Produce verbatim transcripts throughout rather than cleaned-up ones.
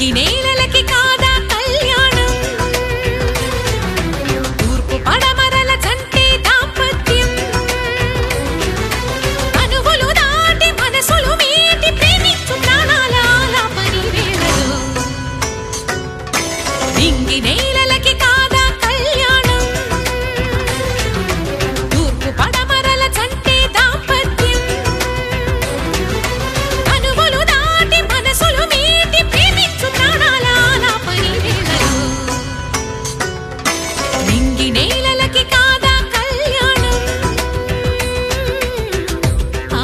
నేలలకి కాదా కళ్యాణం తూర్పు పడమరల జంటే దాంపత్యం అనువులు దాటి మనసులు మీటి ప్రేమించు ప్రాణాల ఆలాపని వేళలో నింగి నేలలకి కాదా కళ్యాణం తూర్పు పడమరల జంటే దాంపత్యం అనువులు దాటి మనసులు మీటి ప్రేమించు ప్రాణాల ఆలాపని వేళలో నింగి నేలలకి కాదా కళ్యాణం ఆ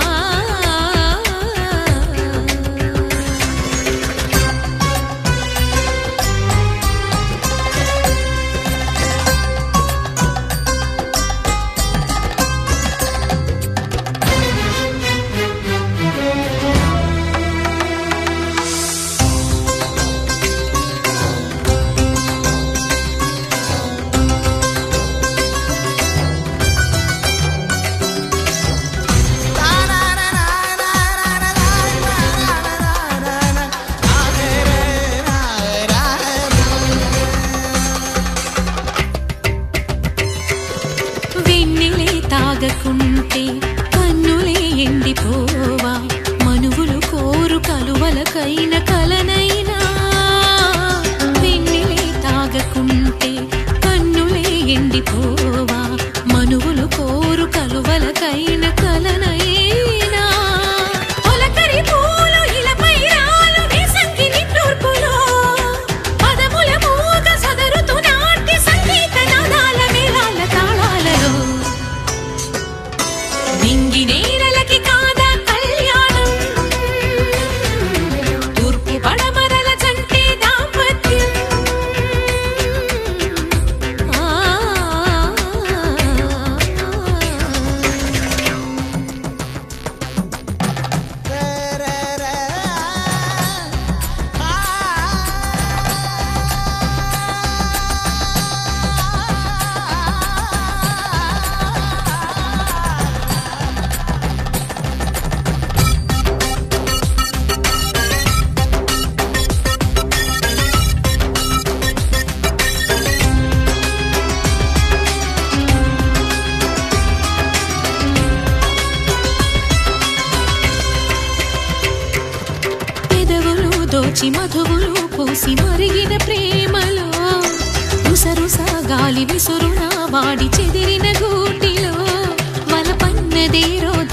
వెన్నెలే తాగకుంటే కన్నులే ఎండిపోవా మనువులు కోరు కలువలకైన కలనైనా వెన్నెలే తాగకుంటే కన్నులే ఎండిపోవా మనువులు కోరు కలువలకైన కలనైనా తొలకరి పూలు ఇలపై రాలు నిసంగి నిట్టూర్పులో పదముల మూగ సదరుతు నాట్య సంగీత నాదాల మేళాల తాళాలలో నింగి నేలలకి కాదా కళ్యాణం తూర్పు పడమరల జంటే దాంపత్యం ఆ పెదవులు దోచి మధువులు పోసి మరిగిన ప్రేమలో రుసరుస గాలి విసురున వాడి చెదిరిన గూటిలో వలపన్నదే రోజు